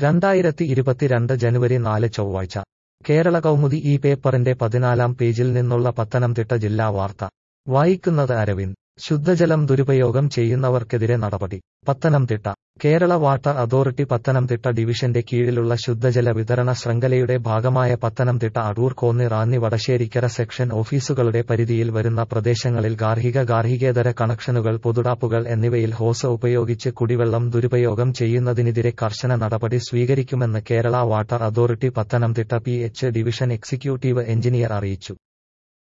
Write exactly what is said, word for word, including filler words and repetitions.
രണ്ടായിരത്തി ഇരുപത്തിരണ്ട് ജനുവരി നാല് ചൊവ്വാഴ്ച കേരള കൗമുദി ഈ പേപ്പറിന്റെ പതിനാലാം പേജിൽ നിന്നുള്ള പത്തനംതിട്ട ജില്ലാ വാർത്ത വായിക്കുന്നത് അരവിന്ദ്. ശുദ്ധജലം ദുരുപയോഗം ചെയ്യുന്നവർക്കെതിരെ നടപടി. പത്തനംതിട്ട കേരള വാട്ടർ അതോറിറ്റി പത്തനംതിട്ട ഡിവിഷന്റെ കീഴിലുള്ള ശുദ്ധജല വിതരണ ശൃംഖലയുടെ ഭാഗമായ പത്തനംതിട്ട അടൂർ കോന്നി റാന്നി വടശ്ശേരിക്കര സെക്ഷൻ ഓഫീസുകളുടെ പരിധിയിൽ വരുന്ന പ്രദേശങ്ങളിൽ ഗാർഹിക ഗാർഹികേതര കണക്ഷനുകൾ പൊതുടാപ്പുകൾ എന്നിവയിൽ ഹോസ് ഉപയോഗിച്ച് കുടിവെള്ളം ദുരുപയോഗം ചെയ്യുന്നതിനെതിരെ കർശന നടപടി സ്വീകരിക്കുമെന്ന് Kerala water authority Pathanamthitta P H division executive engineer അറിയിച്ചു.